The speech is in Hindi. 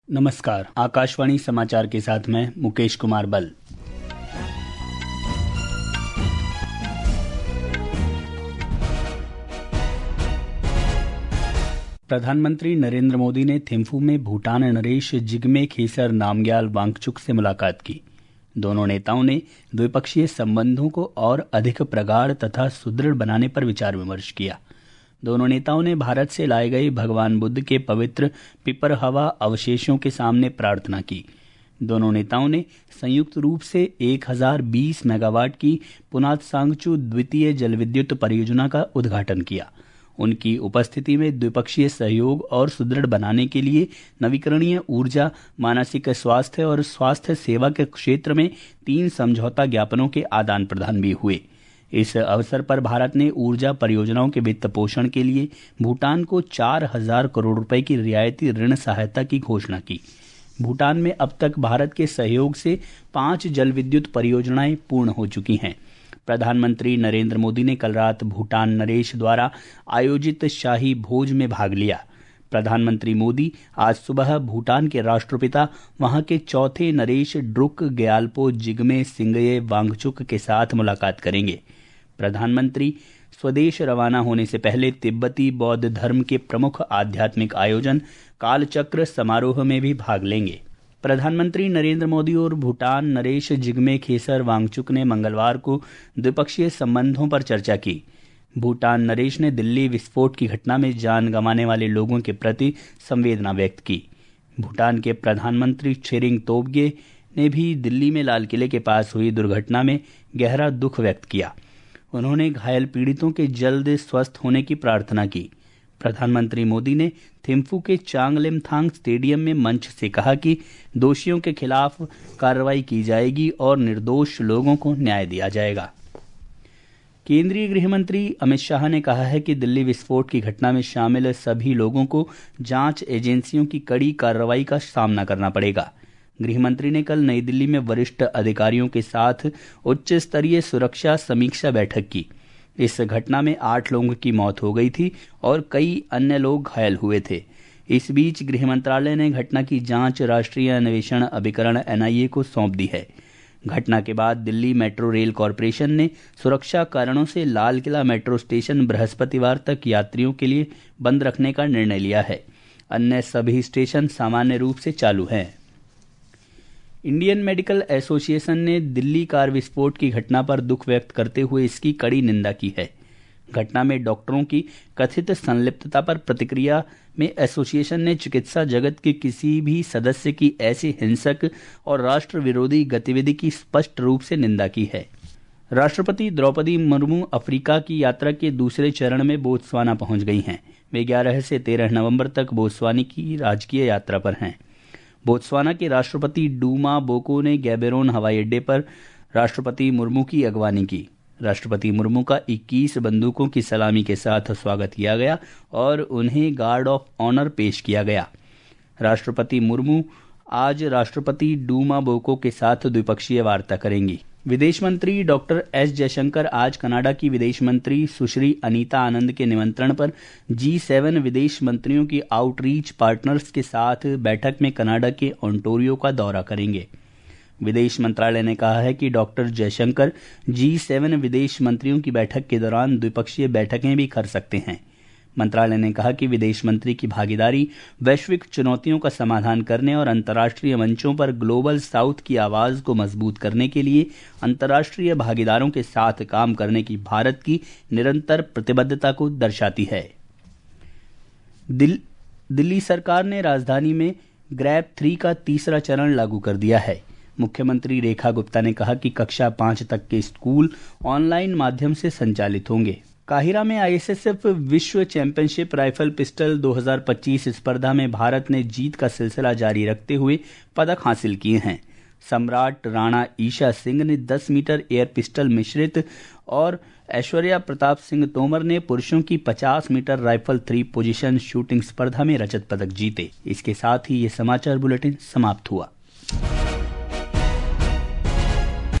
नमस्कार। आकाशवाणी समाचार के साथ मैं मुकेश कुमार बल। प्रधानमंत्री नरेंद्र मोदी ने थिम्फू में भूटान नरेश जिग्मे खेसर नामग्याल वांगचुक से मुलाकात की। दोनों नेताओं ने द्विपक्षीय संबंधों को और अधिक प्रगाढ़ तथा सुदृढ़ बनाने पर विचार विमर्श किया। दोनों नेताओं ने भारत से लाए गए भगवान बुद्ध के पवित्र पिपरहवा अवशेषों के सामने प्रार्थना की। दोनों नेताओं ने संयुक्त रूप से 1020 मेगावाट की पुनात सांगचू द्वितीय जलविद्युत परियोजना का उद्घाटन किया। उनकी उपस्थिति में द्विपक्षीय सहयोग और सुदृढ़ बनाने के लिए नवीकरणीय ऊर्जा, मानसिक स्वास्थ्य और स्वास्थ्य सेवा के क्षेत्र में 3 समझौता ज्ञापनों के आदान प्रदान भी हुए। इस अवसर पर भारत ने ऊर्जा परियोजनाओं के वित्त पोषण के लिए भूटान को 4000 करोड़ रुपए की रियायती ऋण सहायता की घोषणा की। भूटान में अब तक भारत के सहयोग से 5 जलविद्युत परियोजनाएं पूर्ण हो चुकी हैं। प्रधानमंत्री नरेंद्र मोदी ने कल रात भूटान नरेश द्वारा आयोजित शाही भोज में भाग लिया। प्रधानमंत्री मोदी आज सुबह भूटान के राष्ट्रपिता, वहां के चौथे नरेश ड्रुक ग्यालपो जिग्मे सिंगये वांगचुक के साथ मुलाकात करेंगे। प्रधानमंत्री स्वदेश रवाना होने से पहले तिब्बती बौद्ध धर्म के प्रमुख आध्यात्मिक आयोजन कालचक्र समारोह में भी भाग लेंगे। प्रधानमंत्री नरेंद्र मोदी और भूटान नरेश जिग्मे खेसर वांगचुक ने मंगलवार को द्विपक्षीय संबंधों पर चर्चा की। भूटान नरेश ने दिल्ली विस्फोट की घटना में जान गंवाने वाले लोगों के प्रति संवेदना व्यक्त की। भूटान के प्रधानमंत्री त्शेरिंग तोब्गे ने भी दिल्ली में लाल किले के पास हुई दुर्घटना में गहरा दुख व्यक्त किया। उन्होंने घायल पीड़ितों के जल्द स्वस्थ होने की प्रार्थना की। प्रधानमंत्री मोदी ने थिम्फू के चांगलिमथांग स्टेडियम में मंच से कहा कि दोषियों के खिलाफ कार्रवाई की जाएगी और निर्दोष लोगों को न्याय दिया जाएगा। केंद्रीय गृह मंत्री अमित शाह ने कहा है कि दिल्ली विस्फोट की घटना में शामिल सभी लोगों को जांच एजेंसियों की कड़ी कार्रवाई का सामना करना पड़ेगा। गृह मंत्री ने कल नई दिल्ली में वरिष्ठ अधिकारियों के साथ उच्च स्तरीय सुरक्षा समीक्षा बैठक की। इस घटना में 8 लोगों की मौत हो गई थी और कई अन्य लोग घायल हुए थे। इस बीच गृह मंत्रालय ने घटना की जांच राष्ट्रीय अन्वेषण अभिकरण NIA को सौंप दी है। घटना के बाद दिल्ली मेट्रो रेल कॉरपोरेशन ने सुरक्षा कारणों से लाल किला मेट्रो स्टेशन बृहस्पतिवार तक यात्रियों के लिए बंद रखने का निर्णय लिया है। अन्य सभी स्टेशन सामान्य रूप से चालू हैं। इंडियन मेडिकल एसोसिएशन ने दिल्ली कार विस्फोट की घटना पर दुख व्यक्त करते हुए इसकी कड़ी निंदा की है। घटना में डॉक्टरों की कथित संलिप्तता पर प्रतिक्रिया में एसोसिएशन ने चिकित्सा जगत के किसी भी सदस्य की ऐसी हिंसक और राष्ट्र विरोधी गतिविधि की स्पष्ट रूप से निंदा की है। राष्ट्रपति द्रौपदी मुर्मू अफ्रीका की यात्रा के दूसरे चरण में बोत्सवाना पहुंच गई हैं। वे 11 से 13 नवंबर तक बोत्सवाना की राजकीय यात्रा पर हैं। बोत्सवाना के राष्ट्रपति डूमा बोको ने गैबेरोन हवाई अड्डे पर राष्ट्रपति मुर्मू की अगवानी की। राष्ट्रपति मुर्मू का 21 बंदूकों की सलामी के साथ स्वागत किया गया और उन्हें गार्ड ऑफ ऑनर पेश किया गया। राष्ट्रपति मुर्मू आज राष्ट्रपति डूमा बोको के साथ द्विपक्षीय वार्ता करेंगी। विदेश मंत्री डॉक्टर एस जयशंकर आज कनाडा की विदेश मंत्री सुश्री अनीता आनंद के निमंत्रण पर G7 विदेश मंत्रियों की आउटरीच पार्टनर्स के साथ बैठक में कनाडा के ओंटारियो का दौरा करेंगे। विदेश मंत्रालय ने कहा है कि डॉक्टर जयशंकर G7 विदेश मंत्रियों की बैठक के दौरान द्विपक्षीय बैठकें भी कर सकते हैं। मंत्रालय ने कहा कि विदेश मंत्री की भागीदारी वैश्विक चुनौतियों का समाधान करने और अंतर्राष्ट्रीय मंचों पर ग्लोबल साउथ की आवाज को मजबूत करने के लिए अंतर्राष्ट्रीय भागीदारों के साथ काम करने की भारत की निरंतर प्रतिबद्धता को दर्शाती है। दिल्ली सरकार ने राजधानी में ग्रैब 3 का तीसरा चरण लागू कर दिया है। मुख्यमंत्री रेखा गुप्ता ने कहा कि कक्षा 5 तक के स्कूल ऑनलाइन माध्यम से संचालित होंगे। काहिरा में ISSF विश्व चैंपियनशिप राइफल पिस्टल 2025 स्पर्धा में भारत ने जीत का सिलसिला जारी रखते हुए पदक हासिल किए हैं। सम्राट राणा ईशा सिंह ने 10 मीटर एयर पिस्टल मिश्रित और ऐश्वर्या प्रताप सिंह तोमर ने पुरुषों की 50 मीटर राइफल 3 पोजीशन शूटिंग स्पर्धा में रजत पदक जीते। इसके साथ ही ये समाचार बुलेटिन समाप्त हुआ।